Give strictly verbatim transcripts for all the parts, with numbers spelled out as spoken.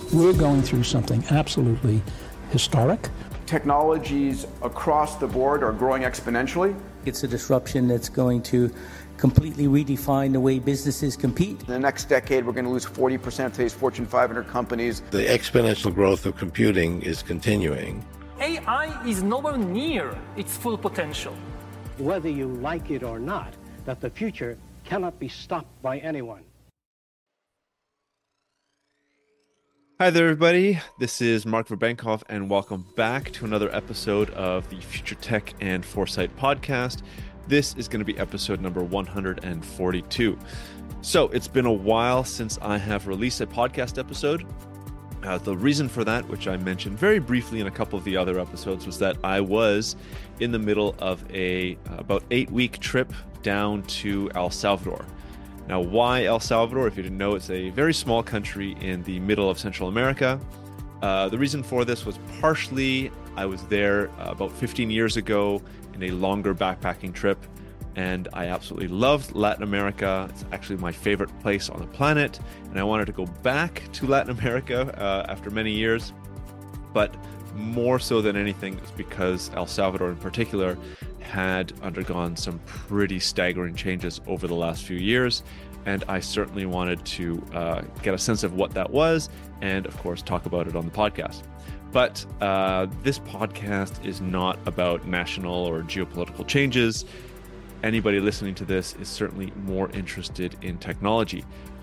We're going through something absolutely historic. Technologies across the board are growing exponentially. It's a disruption that's going to completely redefine the way businesses compete. In the next decade, we're going to lose forty percent of today's Fortune five hundred companies. The exponential growth of computing is continuing. A I is nowhere near its full potential. Whether you like it or not, that the future cannot be stopped by anyone. Hi there, everybody. This is Mark Verbankhoff, and welcome back to another episode of the Future Tech and Foresight podcast. This is going to be episode number one hundred forty-two. So it's been a while since I have released a podcast episode. Uh, the reason for that, which I mentioned very briefly in a couple of the other episodes, was that I was in the middle of a uh, about eight-week trip down to El Salvador. Now, why El Salvador? If you didn't know, it's a very small country in the middle of Central America. Uh, the reason for this was partially I was there uh, about fifteen years ago in a longer backpacking trip, and I absolutely loved Latin America. It's actually my favorite place on the planet, and I wanted to go back to Latin America uh, after many years. But more so than anything, it's because El Salvador in particular had undergone some pretty staggering changes over the last few years, and I certainly wanted to uh, get a sense of what that was, and of course talk about it on the podcast. But uh, this podcast is not about national or geopolitical changes. Anybody listening to this is certainly more interested in technology.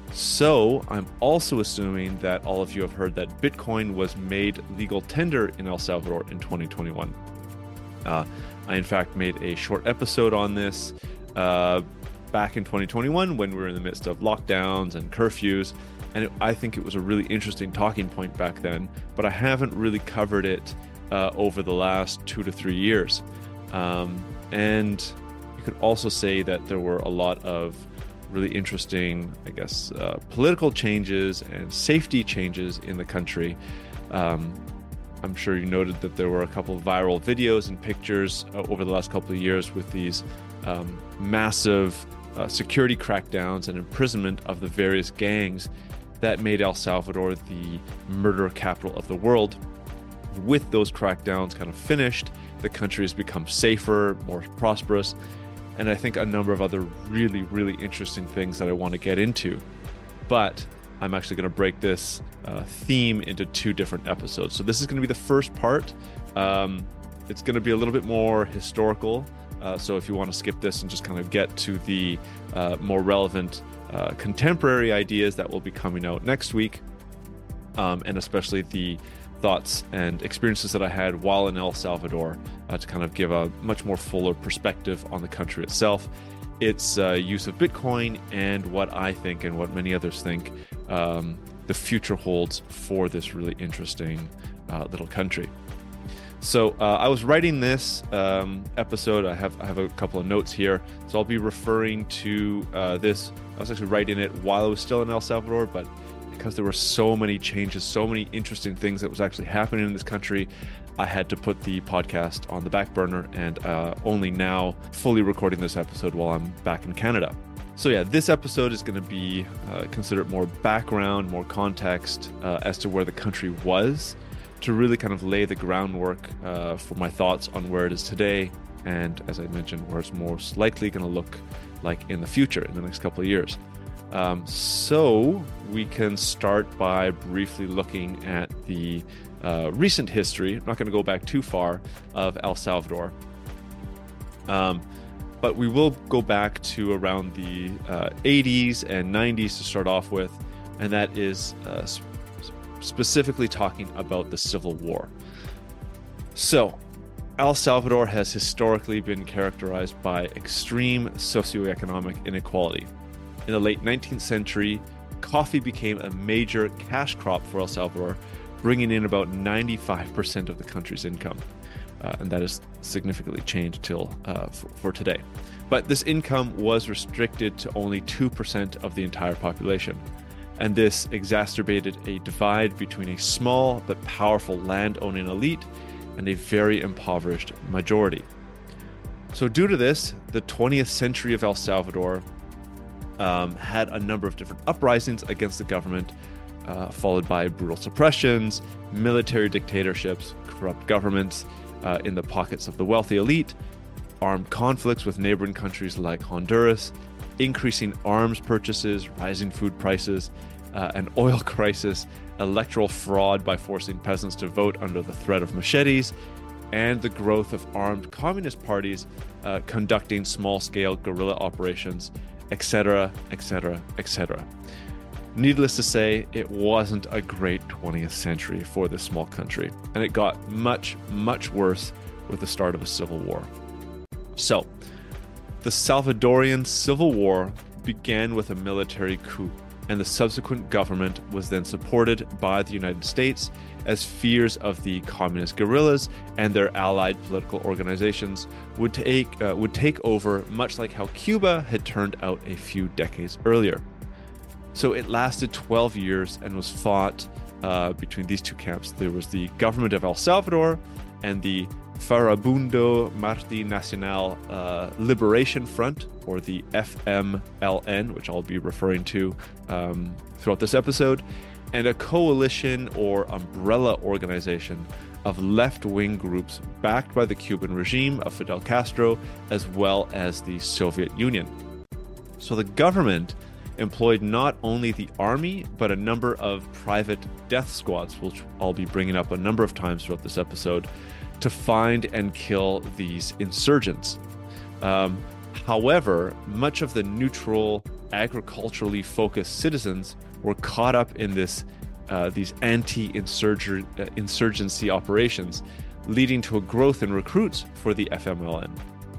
So I'm also assuming that all of you have heard that Bitcoin was made legal tender in El Salvador in twenty twenty-one. Uh, I, in fact, made a short episode on this uh, back in twenty twenty-one when we were in the midst of lockdowns and curfews. And it, I think it was a really interesting talking point back then, but I haven't really covered it uh, over the last two to three years. Um, and you could also say that there were a lot of really interesting, I guess, uh, political changes and safety changes in the country. Um, I'm sure you noted that there were a couple of viral videos and pictures uh, over the last couple of years with these um, massive uh, security crackdowns and imprisonment of the various gangs that made El Salvador the murder capital of the world. With those crackdowns kind of finished, the country has become safer, more prosperous, and I think a number of other really, really interesting things that I want to get into. But I'm actually going to break this uh, theme into two different episodes. So this is going to be the first part. Um, it's going to be a little bit more historical. Uh, so if you want to skip this and just kind of get to the uh, more relevant uh, contemporary ideas that will be coming out next week, um, and especially the thoughts and experiences that I had while in El Salvador uh, to kind of give a much more fuller perspective on the country itself, its uh, use of Bitcoin, and what I think and what many others think um, the future holds for this really interesting uh, little country. So uh, I was writing this um, episode. I have I have a couple of notes here, so I'll be referring to uh, this. I was actually writing it while I was still in El Salvador, but because there were so many changes, so many interesting things that was actually happening in this country, I had to put the podcast on the back burner, and uh, only now fully recording this episode while I'm back in Canada. So yeah, this episode is going to be uh, considered more background, more context uh, as to where the country was, to really kind of lay the groundwork uh, for my thoughts on where it is today, and as I mentioned, where it's most likely going to look like in the future, in the next couple of years. Um, so we can start by briefly looking at the uh, recent history. I'm not going to go back too far of El Salvador, um, but we will go back to around the uh, eighties and nineties to start off with, and that is uh, sp- specifically talking about the Civil War. So El Salvador has historically been characterized by extreme socioeconomic inequality. In the late nineteenth century, coffee became a major cash crop for El Salvador, bringing in about ninety-five percent of the country's income. Uh, and that has significantly changed till uh, for, for today. But this income was restricted to only two percent of the entire population. And this exacerbated a divide between a small but powerful land-owning elite and a very impoverished majority. So due to this, the twentieth century of El Salvador um, had a number of different uprisings against the government, uh, followed by brutal suppressions, military dictatorships, corrupt governments uh, in the pockets of the wealthy elite, armed conflicts with neighboring countries like Honduras, increasing arms purchases, rising food prices, uh, an oil crisis, electoral fraud by forcing peasants to vote under the threat of machetes, and the growth of armed communist parties uh, conducting small-scale guerrilla operations, et cetera, et cetera, et cetera. Needless to say, it wasn't a great twentieth century for this small country, and it got much, much worse with the start of a civil war. So, the Salvadorian Civil War began with a military coup, and the subsequent government was then supported by the United States as fears of the communist guerrillas and their allied political organizations would take uh, would take over, much like how Cuba had turned out a few decades earlier. So it lasted twelve years and was fought uh, between these two camps. There was the government of El Salvador and the Farabundo Marti Nacional uh, Liberation Front, or the F M L N, which I'll be referring to um, throughout this episode, and a coalition or umbrella organization of left-wing groups backed by the Cuban regime of Fidel Castro, as well as the Soviet Union. So the government employed not only the army, but a number of private death squads, which I'll be bringing up a number of times throughout this episode, to find and kill these insurgents. Um, however, much of the neutral, agriculturally focused citizens were caught up in this uh, these anti-insurgency operations, leading to a growth in recruits for the F M L N.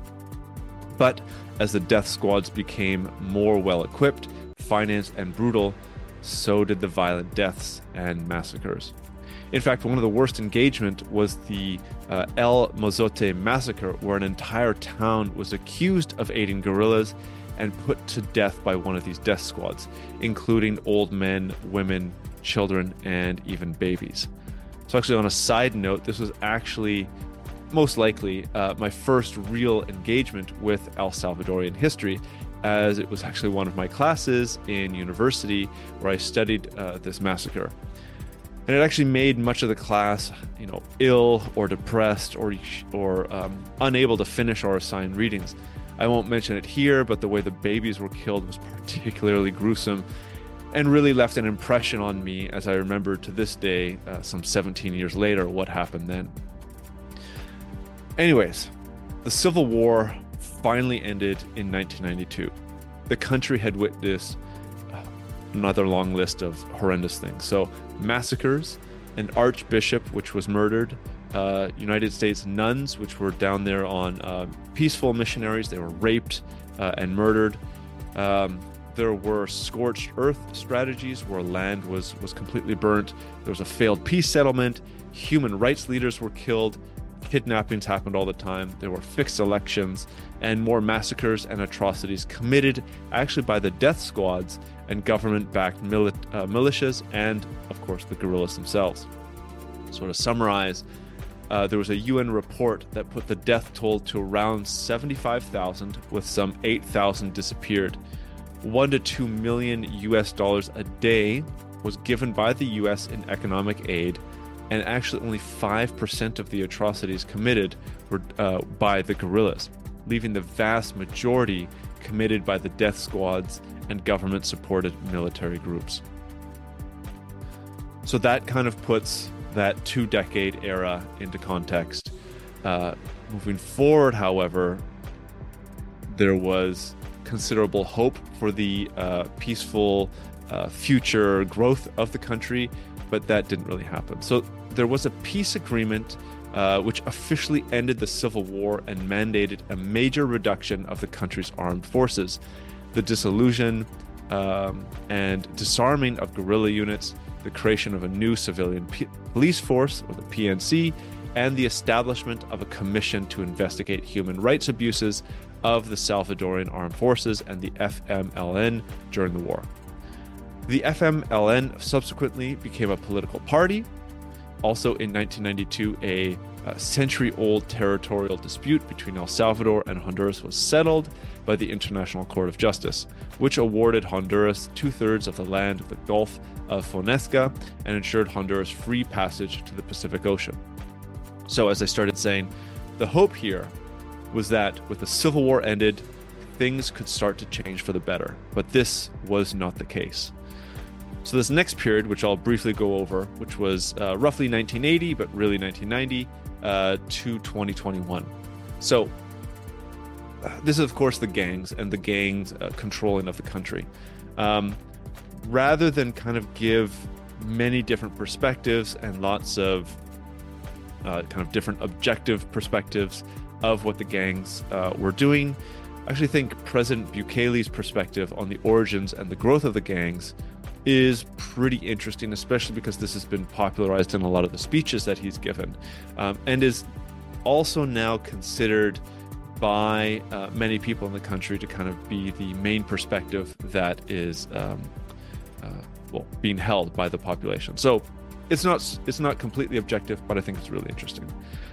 But as the death squads became more well-equipped, financed, and brutal, so did the violent deaths and massacres. In fact, one of the worst engagement was the uh, El Mozote massacre, where an entire town was accused of aiding guerrillas and put to death by one of these death squads, including old men, women, children, and even babies. So actually, on a side note, this was actually most likely uh, my first real engagement with El Salvadorian history, as it was actually one of my classes in university where I studied uh, this massacre. And it actually made much of the class, you know, ill or depressed or or um, unable to finish our assigned readings. I won't mention it here, but the way the babies were killed was particularly gruesome and really left an impression on me, as I remember to this day, uh, some seventeen years later, what happened then. Anyways, the Civil War finally ended in nineteen ninety-two. The country had witnessed another long list of horrendous things. So massacres, an archbishop which was murdered, uh, United States nuns which were down there on uh, peaceful missionaries, they were raped uh, and murdered. Um, there were scorched earth strategies where land was, was completely burnt. There was a failed peace settlement. Human rights leaders were killed. Kidnappings happened all the time. There were fixed elections and more massacres and atrocities committed actually by the death squads and government-backed mili- uh, militias and, of course, the guerrillas themselves. So to summarize, uh, there was a U N report that put the death toll to around seventy-five thousand, with some eight thousand disappeared. One to two million U S dollars a day was given by the U S in economic aid, and actually only five percent of the atrocities committed were uh, by the guerrillas, leaving the vast majority committed by the death squads and government-supported military groups. So that kind of puts that two-decade era into context. Uh, moving forward, however, there was considerable hope for the uh, peaceful uh, future growth of the country, but that didn't really happen. So there was a peace agreement uh, which officially ended the Civil War and mandated a major reduction of the country's armed forces, the dissolution um, and disarming of guerrilla units, the creation of a new civilian P- police force, or the P N C, and the establishment of a commission to investigate human rights abuses of the Salvadorian Armed Forces and the F M L N during the war. The F M L N subsequently became a political party. Also in nineteen ninety-two, a uh, century-old territorial dispute between El Salvador and Honduras was settled by the International Court of Justice, which awarded Honduras two-thirds of the land of the Gulf of Fonseca and ensured Honduras free passage to the Pacific Ocean. So, as I started saying, the hope here was that with the Civil War ended, things could start to change for the better, but this was not the case. So this next period, which I'll briefly go over, which was uh, roughly nineteen eighty, but really nineteen ninety uh, to twenty twenty-one. So uh, this is, of course, the gangs and the gangs uh, controlling of the country. Um, rather than kind of give many different perspectives and lots of uh, kind of different objective perspectives of what the gangs uh, were doing, I actually think President Bukele's perspective on the origins and the growth of the gangs is pretty interesting, especially because this has been popularized in a lot of the speeches that he's given, um, and is also now considered by uh, many people in the country to kind of be the main perspective that is um, uh, well being held by the population. So it's not it's not completely objective, but I think it's really interesting.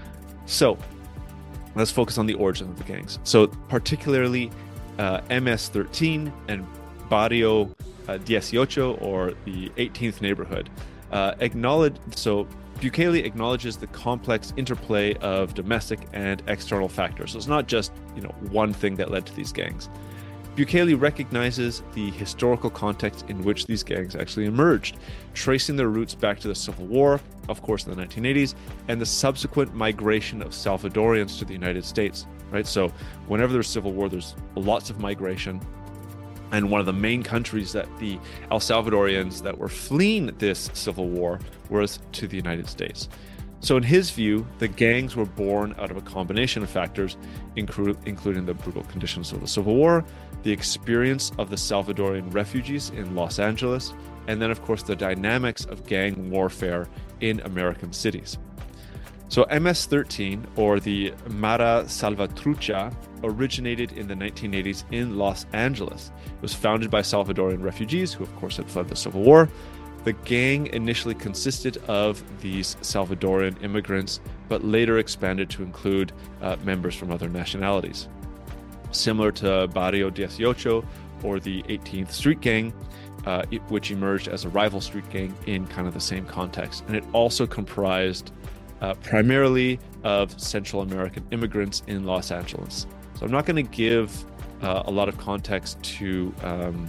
So let's focus on the origin of the gangs. So particularly uh, M S thirteen and Barrio uh, dieciocho, or the eighteenth neighborhood, uh, acknowledge. So Bukele acknowledges the complex interplay of domestic and external factors. So it's not just, you know, one thing that led to these gangs. Bukele recognizes the historical context in which these gangs actually emerged, tracing their roots back to the Civil War, of course, in the nineteen eighties, and the subsequent migration of Salvadorians to the United States, right? So whenever there's Civil War, there's lots of migration. And one of the main countries that the El Salvadorians that were fleeing this Civil War was to the United States. So in his view, the gangs were born out of a combination of factors, inclu- including the brutal conditions of the Civil War, the experience of the Salvadorian refugees in Los Angeles, and then, of course, the dynamics of gang warfare in American cities. So M S thirteen, or the Mara Salvatrucha, originated in the nineteen eighties in Los Angeles. It was founded by Salvadorian refugees who, of course, had fled the Civil War. The gang initially consisted of these Salvadorian immigrants, but later expanded to include uh, members from other nationalities. Similar to Barrio dieciocho, or the eighteenth Street Gang, uh, it, which emerged as a rival street gang in kind of the same context. And it also comprised uh, primarily of Central American immigrants in Los Angeles. So I'm not going to give uh, a lot of context to um,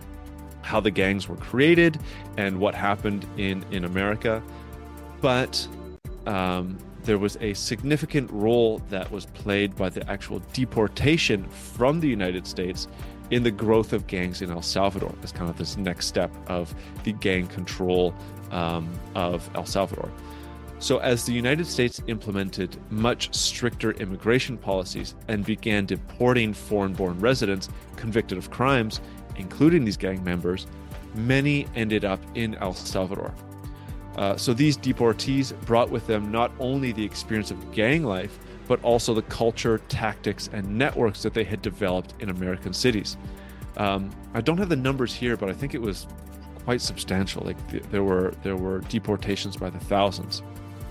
how the gangs were created and what happened in, in America, but um, there was a significant role that was played by the actual deportation from the United States in the growth of gangs in El Salvador as kind of this next step of the gang control um, of El Salvador. So as the United States implemented much stricter immigration policies and began deporting foreign-born residents convicted of crimes, including these gang members, many ended up in El Salvador. Uh, so these deportees brought with them not only the experience of gang life, but also the culture, tactics, and networks that they had developed in American cities. Um, I don't have the numbers here, but I think it was quite substantial. Like th- there were there were deportations by the thousands.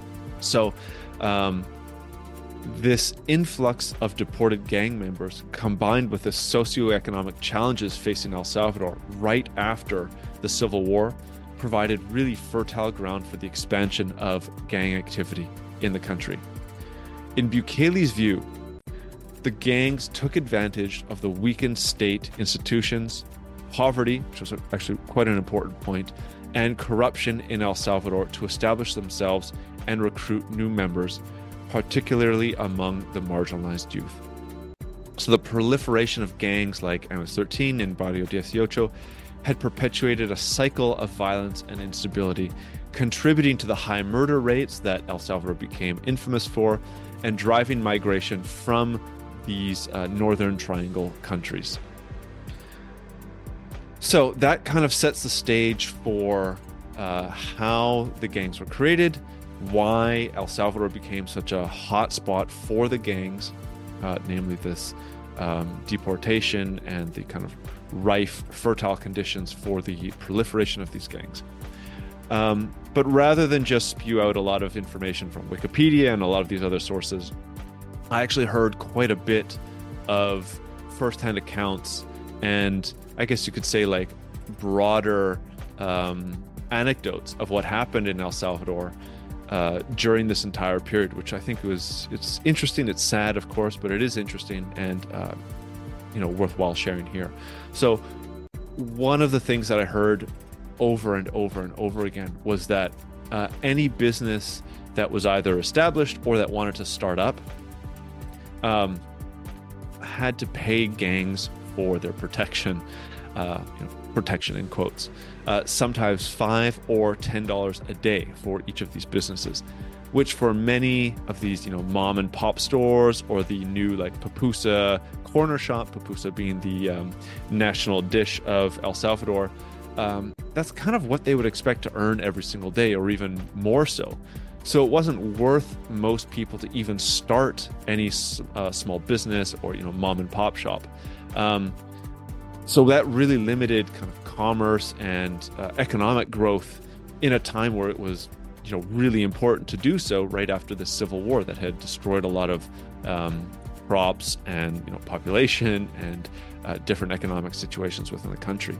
So um, this influx of deported gang members, combined with the socioeconomic challenges facing El Salvador right after the Civil War, provided really fertile ground for the expansion of gang activity in the country. In Bukele's view, the gangs took advantage of the weakened state institutions, poverty, which was actually quite an important point, and corruption in El Salvador to establish themselves and recruit new members, particularly among the marginalized youth. So the proliferation of gangs like M S thirteen and Barrio dieciocho had perpetuated a cycle of violence and instability, contributing to the high murder rates that El Salvador became infamous for, and driving migration from these uh, Northern Triangle countries. So that kind of sets the stage for uh, how the gangs were created, why El Salvador became such a hot spot for the gangs, uh, namely this um, deportation and the kind of rife, fertile conditions for the proliferation of these gangs. Um, but rather than just spew out a lot of information from Wikipedia and a lot of these other sources, I actually heard quite a bit of firsthand accounts and I guess you could say like broader um, anecdotes of what happened in El Salvador uh, during this entire period, which I think was, it's interesting, it's sad, of course, but it is interesting and, uh, you know, worthwhile sharing here. So one of the things that I heard over and over and over again was that uh, any business that was either established or that wanted to start up um, had to pay gangs for their protection, uh, you know, protection in quotes, uh, sometimes five or ten dollars a day for each of these businesses, which for many of these, you know, mom and pop stores or the new like pupusa corner shop, pupusa being the um, national dish of El Salvador, um, that's kind of what they would expect to earn every single day, or even more so. So it wasn't worth most people to even start any uh, small business or, you know, mom and pop shop. Um, so that really limited kind of commerce and uh, economic growth in a time where it was, you know, really important to do so right after the Civil War that had destroyed a lot of um, crops and, you know, population and uh, different economic situations within the country.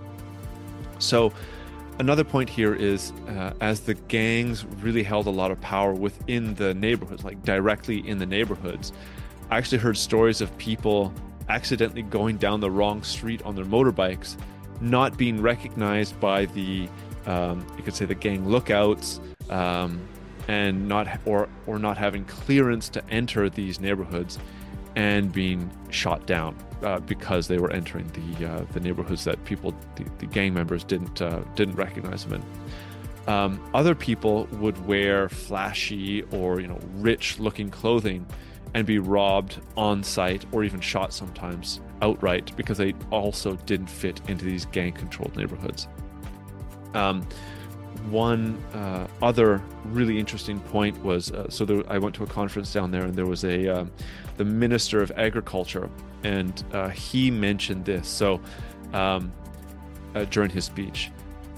So another point here is uh, as the gangs really held a lot of power within the neighborhoods, like directly in the neighborhoods, I actually heard stories of people accidentally going down the wrong street on their motorbikes, not being recognized by the, um, you could say the gang lookouts, um, and not or or not having clearance to enter these neighborhoods, and being shot down uh, because they were entering the uh, the neighborhoods that people, the, the gang members, didn't uh, didn't recognize them in. Um, other people would wear flashy or, you know, rich-looking clothing and be robbed on site or even shot sometimes outright because they also didn't fit into these gang-controlled neighborhoods. Um, one uh, other really interesting point was, uh, so there, I went to a conference down there and there was a um, the Minister of Agriculture, and uh, he mentioned this. So um, uh, during his speech,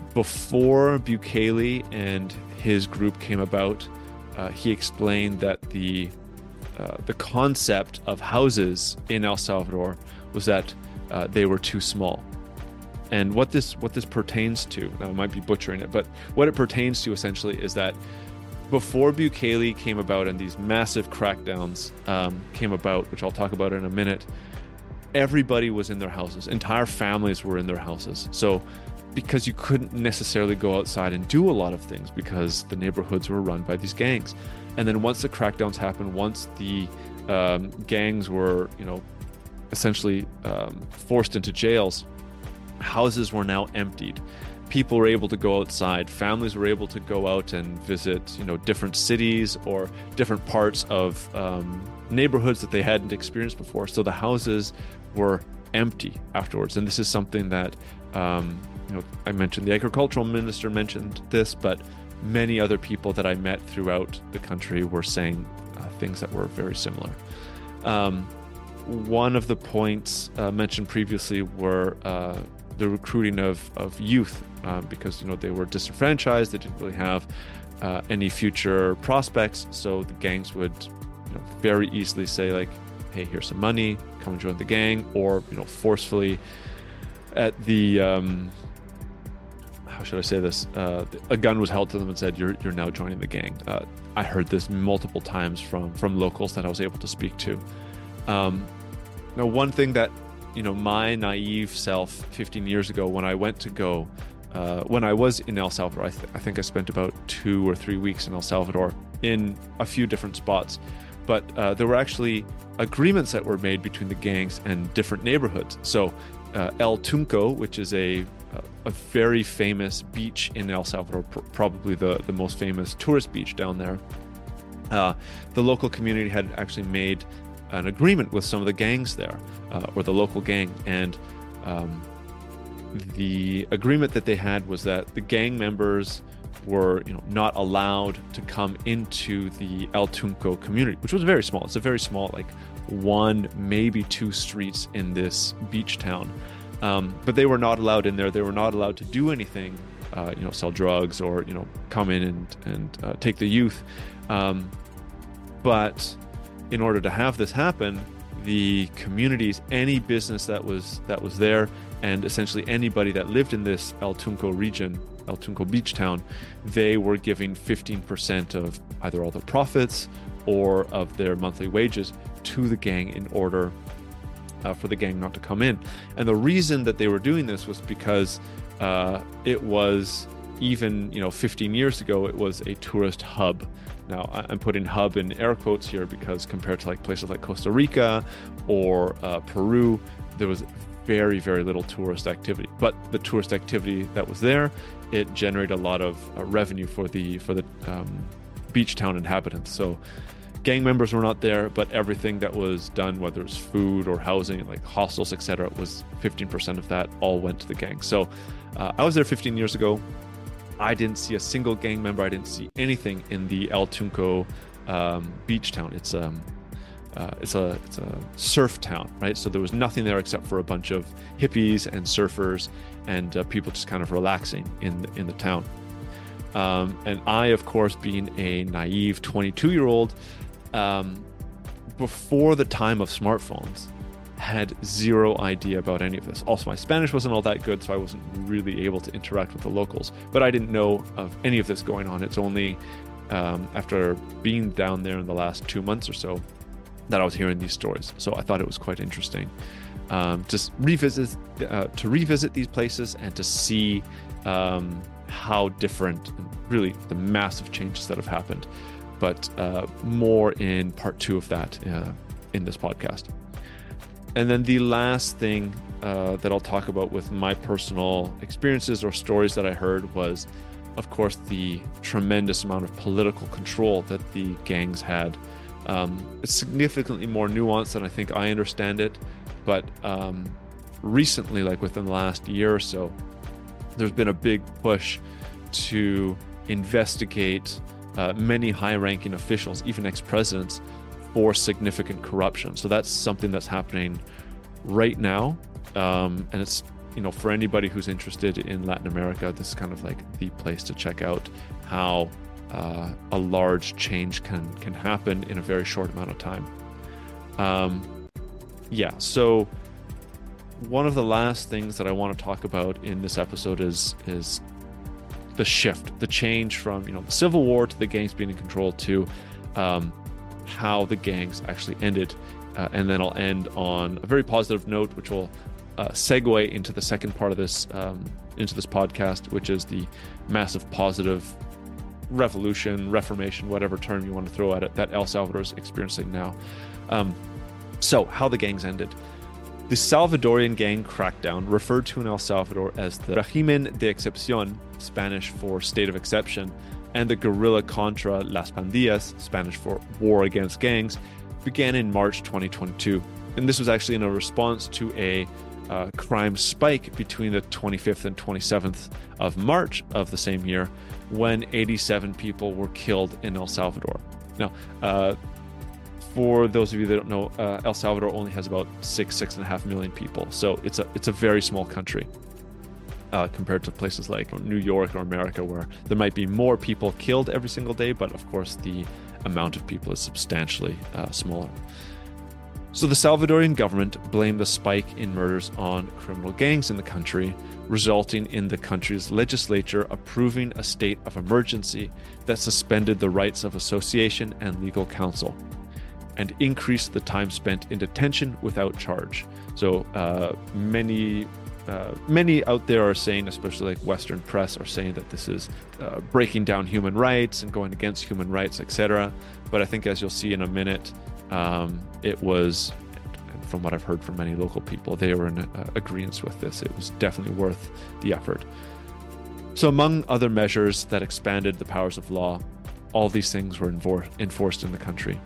before Bukele and his group came about, uh, he explained that the Uh, the concept of houses in El Salvador was that uh, they were too small. And what this what this pertains to, now I might be butchering it, but what it pertains to essentially is that before Bukele came about and these massive crackdowns um, came about, which I'll talk about in a minute, everybody was in their houses. Entire families were in their houses. So because you couldn't necessarily go outside and do a lot of things because the neighborhoods were run by these gangs. And then once the crackdowns happened, once the um, gangs were, you know, essentially um, forced into jails, houses were now emptied. People were able to go outside. Families were able to go out and visit, you know, different cities or different parts of um, neighborhoods that they hadn't experienced before. So the houses were empty afterwards. And this is something that, um, you know, I mentioned the agricultural minister mentioned this, but many other people that I met throughout the country were saying uh, things that were very similar. Um, one of the points uh, mentioned previously were uh, the recruiting of, of youth uh, because, you know, they were disenfranchised. They didn't really have uh, any future prospects. So the gangs would, you know, very easily say like, hey, here's some money, come and join the gang, or, you know, forcefully at the, um, how should I say this? Uh, a gun was held to them and said, "You're you're now joining the gang." Uh, I heard this multiple times from from locals that I was able to speak to. Um, now, one thing that, you know, my naive self fifteen years ago, when I went to go, uh, when I was in El Salvador, I, th- I think I spent about two or three weeks in El Salvador in a few different spots, but uh, there were actually agreements that were made between the gangs and different neighborhoods. So uh, El Tunco, which is a a very famous beach in El Salvador, pr- probably the, the most famous tourist beach down there. Uh, the local community had actually made an agreement with some of the gangs there, uh, or the local gang. And um, the agreement that they had was that the gang members were, you know, not allowed to come into the El Tunco community, which was very small. It's a very small, like one, maybe two streets in this beach town. Um, but they were not allowed in there. They were not allowed to do anything uh, you know, sell drugs or, you know, come in and, and uh, take the youth. Um, but in order to have this happen, the communities, any business that was that was there, and essentially anybody that lived in this El Tunco region, El Tunco beach town, they were giving fifteen percent of either all the profits or of their monthly wages to the gang in order uh, for the gang not to come in. And the reason that they were doing this was because uh, it was, even, you know, fifteen years ago, it was a tourist hub. Now, I'm putting hub in air quotes here because compared to like places like Costa Rica or uh, Peru, there was very, very little tourist activity. But the tourist activity that was there, it generated a lot of uh, revenue for the for the um, beach town inhabitants. So gang members were not there, but everything that was done, whether it's food or housing, like hostels, et cetera, was fifteen percent of that all went to the gang. So uh, I was there fifteen years ago. I didn't see a single gang member. I didn't see anything in the El Tunco um, beach town. It's um, uh, it's a it's a surf town, right? So there was nothing there except for a bunch of hippies and surfers and uh, people just kind of relaxing in the, in the town. Um, and I, of course, being a naive twenty-two-year-old, um, before the time of smartphones, had zero idea about any of this. Also, my Spanish wasn't all that good, so I wasn't really able to interact with the locals. But I didn't know of any of this going on. It's only um, after being down there in the last two months or so that I was hearing these stories. So I thought it was quite interesting um, to revisit uh, to revisit these places and to see um, how different, and really the massive changes that have happened. But uh, more in part two of that uh, in this podcast. And then the last thing uh, that I'll talk about with my personal experiences or stories that I heard was, of course, the tremendous amount of political control that the gangs had. Um, it's significantly more nuanced than I think I understand it. But um, recently, like within the last year or so, there's been a big push to investigate uh, many high-ranking officials, even ex-presidents, for significant corruption. So that's something that's happening right now. Um, and it's, you know, for anybody who's interested in Latin America, this is kind of like the place to check out how uh, a large change can, can happen in a very short amount of time. Um, yeah, so one of the last things that I want to talk about in this episode is, is the shift, the change from, you know, the Civil War to the gangs being in control to um, how the gangs actually ended. Uh, and then I'll end on a very positive note, which will uh, segue into the second part of this, um, into this podcast, which is the massive positive revolution, reformation, whatever term you want to throw at it, that El Salvador is experiencing now. Um, so how the gangs ended. The Salvadorian gang crackdown, referred to in El Salvador as the Régimen de Excepción, Spanish for state of exception, and the guerrilla contra las pandillas, Spanish for war against gangs, began in March twenty twenty-two. And this was actually in a response to a uh, crime spike between the twenty-fifth and twenty-seventh of March of the same year, when eighty-seven people were killed in El Salvador. Now, uh, for those of you that don't know, uh, El Salvador only has about six, six and a half million people. So it's a it's a very small country. Uh, compared to places like New York or America, where there might be more people killed every single day, but of course the amount of people is substantially uh, smaller. So the Salvadorian government blamed the spike in murders on criminal gangs in the country, resulting in the country's legislature approving a state of emergency that suspended the rights of association and legal counsel, and increased the time spent in detention without charge. So uh, many Uh, many out there are saying, especially like Western press, are saying that this is uh, breaking down human rights and going against human rights, et cetera. But I think, as you'll see in a minute, um, it was, from what I've heard from many local people, they were in uh, agreement with this. It was definitely worth the effort. So among other measures that expanded the powers of law, all these things were enfor- enforced in the country.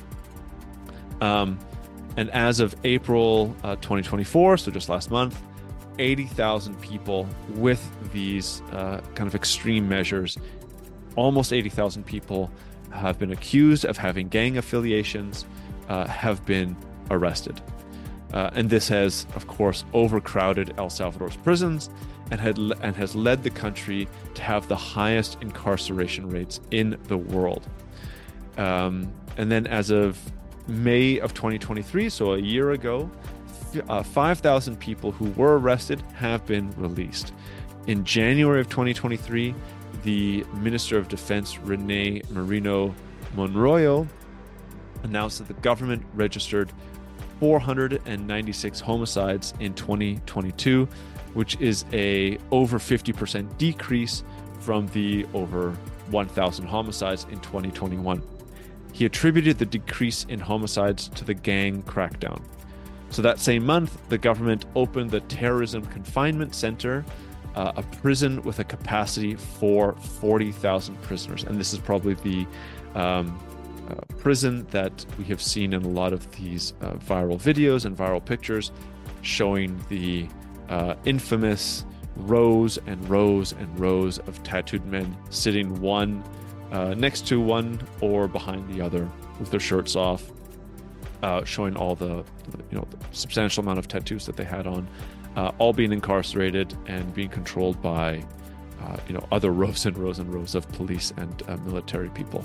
Um, and as of April uh, twenty twenty-four, so just last month, eighty thousand people with these uh, kind of extreme measures, almost eighty thousand people have been accused of having gang affiliations, uh, have been arrested. Uh, and this has, of course, overcrowded El Salvador's prisons and had and has led the country to have the highest incarceration rates in the world. Um, and then as of May of twenty twenty-three, so a year ago, uh, five thousand people who were arrested have been released. In January of twenty twenty-three, the Minister of Defense, Rene Marino Monroyo, announced that the government registered four hundred ninety-six homicides in twenty twenty-two, which is a over fifty percent decrease from the over one thousand homicides in twenty twenty-one. He attributed the decrease in homicides to the gang crackdown. So that same month, the government opened the Terrorism Confinement Center, uh, a prison with a capacity for forty thousand prisoners. And this is probably the um, uh, prison that we have seen in a lot of these uh, viral videos and viral pictures showing the uh, infamous rows and rows and rows of tattooed men sitting one Uh, next to one or behind the other with their shirts off, uh, showing all the, the you know the substantial amount of tattoos that they had on, uh, all being incarcerated and being controlled by uh, you know other rows and rows and rows of police and uh, military people.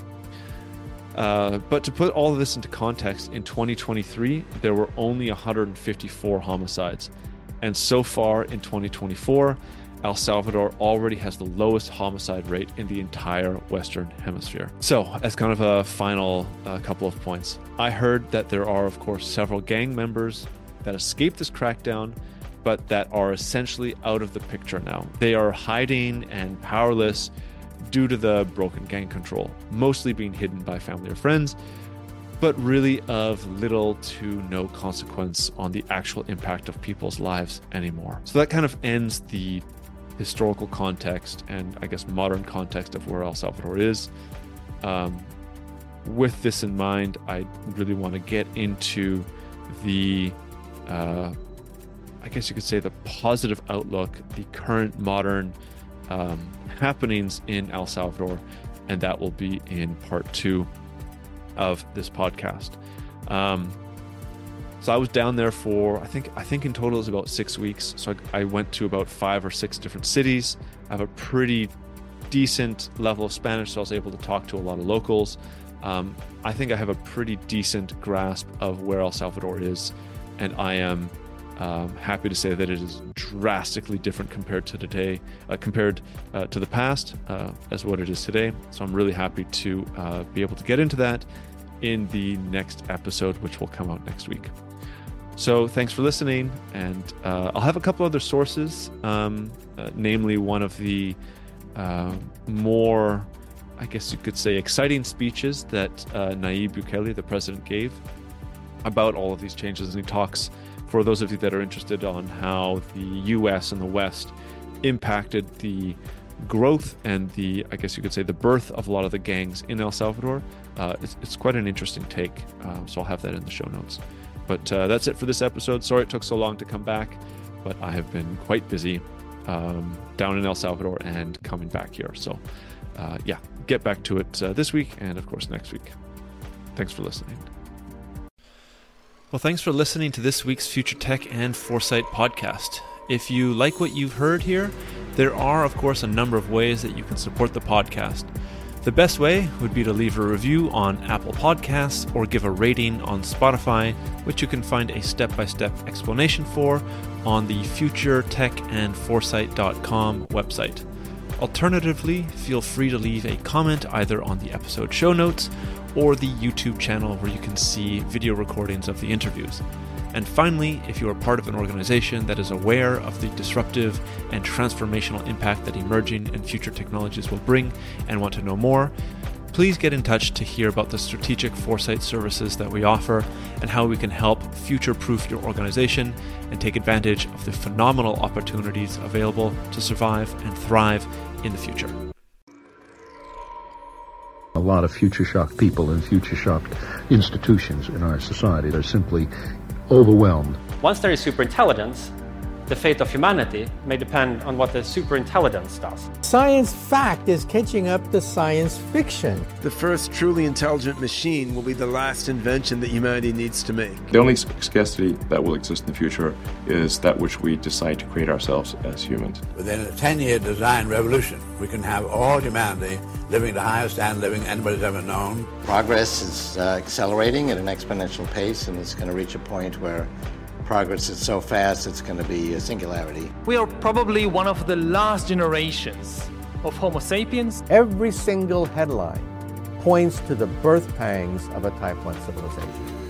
Uh, but to put all of this into context, in twenty twenty-three there were only one hundred fifty-four homicides, and so far in twenty twenty-four, El Salvador already has the lowest homicide rate in the entire Western Hemisphere. So, as kind of a final uh, couple of points, I heard that there are, of course, several gang members that escaped this crackdown, but that are essentially out of the picture now. They are hiding and powerless due to the broken gang control, mostly being hidden by family or friends, but really of little to no consequence on the actual impact of people's lives anymore. So that kind of ends the historical context and I guess modern context of where El Salvador is. Um, with this in mind, I really want to get into the, uh, I guess you could say the positive outlook, the current modern um, happenings in El Salvador, and that will be in part two of this podcast. Um, So I was down there for, I think I think in total it was about six weeks. So I, I went to about five or six different cities. I have a pretty decent level of Spanish, so I was able to talk to a lot of locals. Um, I think I have a pretty decent grasp of where El Salvador is, and I am um, happy to say that it is drastically different compared to today, uh, compared uh, to the past, uh, as what it is today. So I'm really happy to uh, be able to get into that in the next episode, which will come out next week. So thanks for listening, and uh, I'll have a couple other sources, um, uh, namely one of the uh, more, I guess you could say, exciting speeches that uh, Nayib Bukele, the president, gave about all of these changes. And he talks, for those of you that are interested, on how the U S and the West impacted the growth and the, I guess you could say, the birth of a lot of the gangs in El Salvador. Uh, it's, it's quite an interesting take, uh, so I'll have that in the show notes. But uh, that's it for this episode. Sorry it took so long to come back, but I have been quite busy um, down in El Salvador and coming back here. So uh, yeah, get back to it uh, this week and of course next week. Thanks for listening. Well, thanks for listening to this week's Future Tech and Foresight podcast. If you like what you've heard here, there are, of course, a number of ways that you can support the podcast. The best way would be to leave a review on Apple Podcasts or give a rating on Spotify, which you can find a step-by-step explanation for on the future tech and foresight dot com website. Alternatively, feel free to leave a comment either on the episode show notes or the YouTube channel where you can see video recordings of the interviews. And finally, if you are part of an organization that is aware of the disruptive and transformational impact that emerging and future technologies will bring and want to know more, please get in touch to hear about the strategic foresight services that we offer and how we can help future-proof your organization and take advantage of the phenomenal opportunities available to survive and thrive in the future. A lot of future-shocked people and future-shocked institutions in our society are simply overwhelmed. Once there is superintelligence, The fate of humanity may depend on what the superintelligence does. Science fact is catching up to science fiction. The first truly intelligent machine will be the last invention that humanity needs to make. The only scarcity that will exist in the future is that which we decide to create ourselves as humans. Within a ten-year design revolution, we can have all humanity living the highest standard living anybody's ever known. Progress is uh, accelerating at an exponential pace, and it's going to reach a point where progress is so fast it's going to be a singularity. We are probably one of the last generations of Homo sapiens. Every single headline points to the birth pangs of a type one civilization.